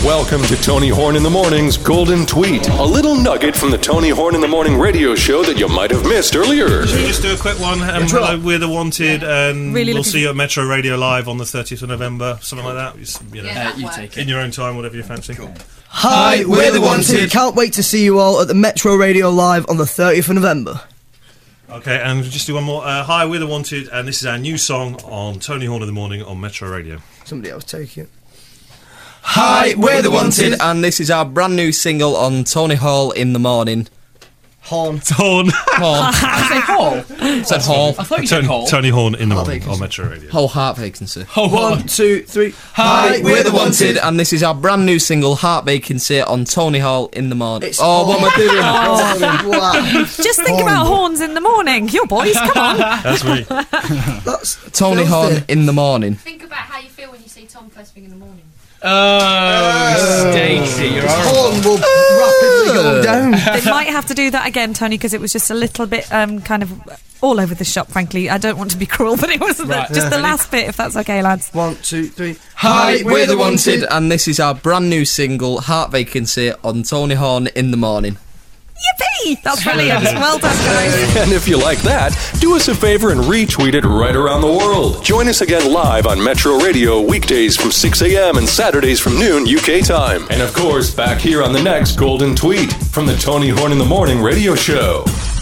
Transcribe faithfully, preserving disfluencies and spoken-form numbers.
Welcome to Tony Horn in the Morning's Golden Tweet. A little nugget from the Tony Horn in the Morning radio show that you might have missed earlier. Should we just do a quick one? Um, hello, we're the Wanted, and Really we'll looking- see you at Metro Radio Live on the thirtieth of November, something like that. Just, you know, Yeah, Uh, you take in it. your own time, whatever you fancy. Cool. Hi, we're the Wanted. Can't wait to see you all at the Metro Radio Live on the thirtieth of November. Okay, and just do one more. Uh, hi, we're the Wanted, and this is our new song on Tony Horn in the Morning on Metro Radio. Somebody else take it. Hi, we're the Wanted, and this is our brand new single on Tony Hall in the Morning. Horn. Horn. Horn. I say Hall. Said Hall. I thought you said Tony, Hall. Tony Horn in the Heart Morning vacancy. on Metro Radio. Whole heart vacancy. Ho, ho. One, two, three. Hi, we're the Wanted, and this is our brand new single, Heart Vacancy, on Tony Hall in the Morning. It's oh, what am I doing? Oh, wow. Just think about horns in the morning. Your boys, come on. That's me. That's Tony filthy. Horn in the Morning. Think about how you feel when you see Tom first thing in the morning. Oh, Stacey, you're horrible. Horn will rapidly go down. They might have to do that again, Tony, because it was just a little bit um, kind of all over the shop, frankly. I don't want to be cruel, but it was the, Right. just the last bit, if that's okay, lads. One, two, three. Hi, we're the Wanted, and this is our brand new single, Heart Vacancy, on Tony Horn in the Morning. Yippee! That's brilliant. Well done, guys. And if you like that, do us a favor and retweet it right around the world. Join us again live on Metro Radio weekdays from six a.m. and Saturdays from noon U K time. And of course, back here on the next Golden Tweet from the Tony Horn in the Morning radio show.